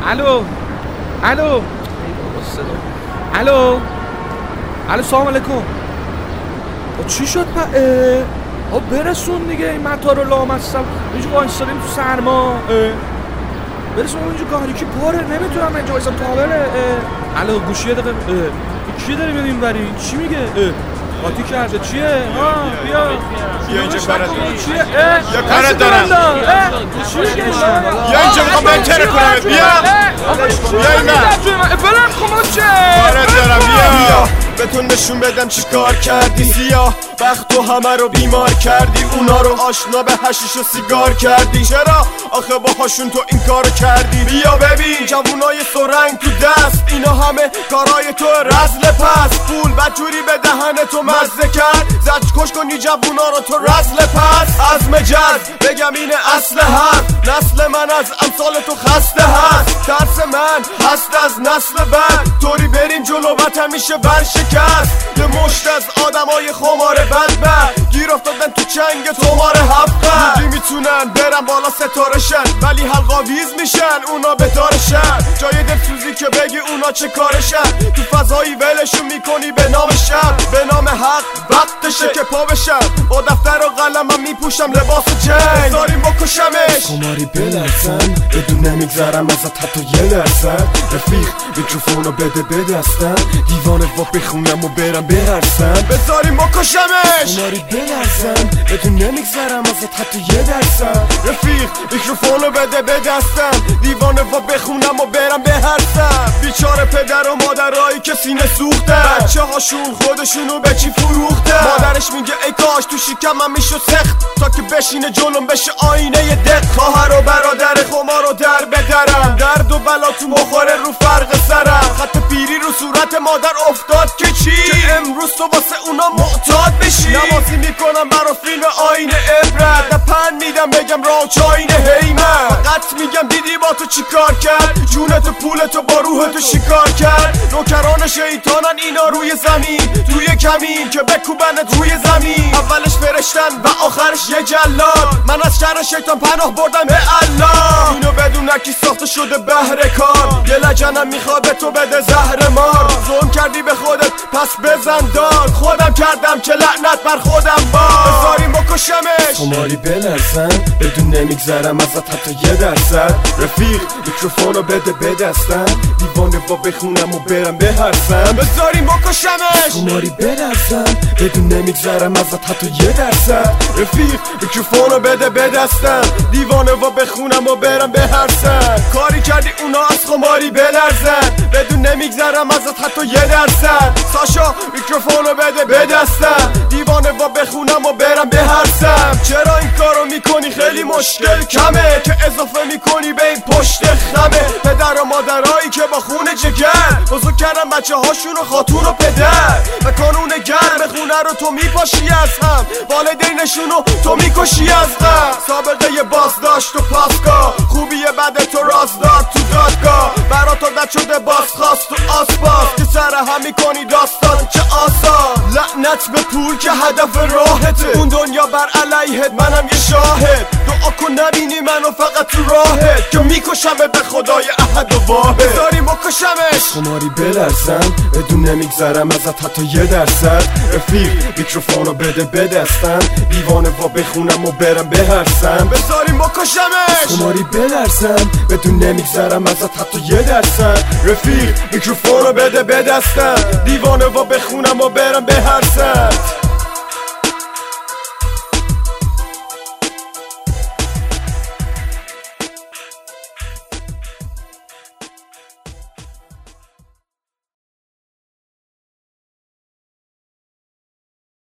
الو الو الو الو سلام علیکم. چی شد برسون دیگه این متا رو لامصب اینجا وایسادیم تو سرما. برسون اینجا گاریکی پاره نمیتونم اینجا وایسم تا بره. الو گوشیه دقیقه کی داری ببین اینوری چی میگه؟ قاطی کرده چیه؟ بیا اینجا کارت چیه؟ یا کارت دارم چی میگه؟ یا اینجا میخوام بنتره کنم. بیا بیا اینا بلم کمان چه؟ کارت دارم. بیا به تو نشون بدم چی کار کردی. سیاه بخت تو همه رو بیمار کردی، اونا رو آشنا به حشیش و سیگار کردی. چرا آخه باهاشون تو این کار کردی؟ بیا ببین جوونای سرنگ تو دست، اینا همه کارای تو رزل پس. پول بچوری به دهن تو مزه کرد، زد کش کنی جوونا رو تو رزل پس. از مجز بگم اینه اصل حرف، نسل من از امثال تو خسته هست. ترس من هست از نسل بعد، طوری بریم جلو وطن میشه برشکست. یه مشت از آدمای خمار بدبخت گیر افتادن تو چنگ تومار هفته. بودی میتونن برن بالا ستارشن ولی حلقاویز میشن اونا به دارشن. جای دلسوزی که بگی اونا چه کارشن، تو فضایی ولشون میکنی به نام شب. به نام حق وقتشه که پا بشم، با دفتر و قلمم میپوشم لباس جنگ. بذاریم بکشمش خماری بلرزن بدون نمیگذرم ازت حتی یه درصد. رفیق میکروفونو بده بدستم، دیوانه و بخونم و برم بهرسم. بذاریم بکشمش خماری بلرزن بدون نمیگذرم ازت حتی یه درصد. رفیق میکروفونو بده بدستم، دیوانه و بخونم و برم بهرسم. بیچاره پدر و مادرایی که سینه سوختن، بچه هاشون خودشونو به چی فروختن. مادرش میگه ای کاش تو شکمم میشد سخت تا که بشینه جلوم بشه آینه دق. خواهر و برادر خمار و در بدرم، درد و بلا تو مخوره رو فرق سرم. خط پیری رو صورت مادر افتاد که چی؟ که امروز تو واسه اونا معتاد بشی. نمازی میکنم برا فیلم آینه عبرت، نه پن میدم بگم راه چاینه هیمن. فقط میگم دیدی با تو چی کار کرد، جونت و پولتو با روحتو شکار کرد. نوکران شیطانن اینا روی زمین، توی کمین که بکوبنت روی زمین. اولش فرشتن و آخرش یه جلاد، من از شر شیطان پناه بردم به الله. اینو بدون کی ساخته شده بهر کار، یه لجنم میخواد به تو بده زهر مار. ظلم کردی به خودت پس بزن داد، خودم کردم که لعنت بر خودم باد. بذاریم بکشمش خماری بلرزن بدون نمیگذرم ازت حتی یه درصد. رفیق میکروفونو بده بدستم، دیوانه و بخونم و برم بهرسم. بذاریم بکشمش خماری بلرزن بدون نمیگذرم ازت حتی یه درصد. رفیق میکروفونو بده بدستم، دیوانه و بخونم و برم بهرسم. کاری کردی اونا از خماری بلرزن بدون نمیگذرم ازت حتی یه درصد. ساشا میکروفونو بده بدستم، دیوانه و بخونم و برم بهرسم. چرا این کارو میکنی؟ خیلی مشکل کمه که اضافه میکنی به این پشت خمه. پدر و مادرایی که با خون جگر بزرگ کردن بچه هاشون و خاتون و پدر، و کانون گرم خونه رو تو میپاشی از هم، والدینشونو تو میکشی از غم. سابقه بازداشت و پاسگاه، خوبی بد تو راست داد تو دادگاه. برا تو دد شده باز خواست تو آسپاس، که سر هم میکنی داستان چه آسان. لعنت به پول که هدف راهته، اون دنیا بر علیهت منم یه شاهد. دعا کن نبینی منو فقط تو راهت، که میکشم به خدای احد و واحد. بذاریم بکشمش خماری بلرزن بدون نمیگذرم ازت حتی یه درصد. رفیق میکروفونو بده بدستم، دیوانه و بخونم و برم بهرسم. بذاریم بکشمش خماری بلرزن بدون نمیگذرم ازت حتی یه درصد. رفیق میکروفونو بده بدستم، دیوانه و بخونم و برم بهرسم.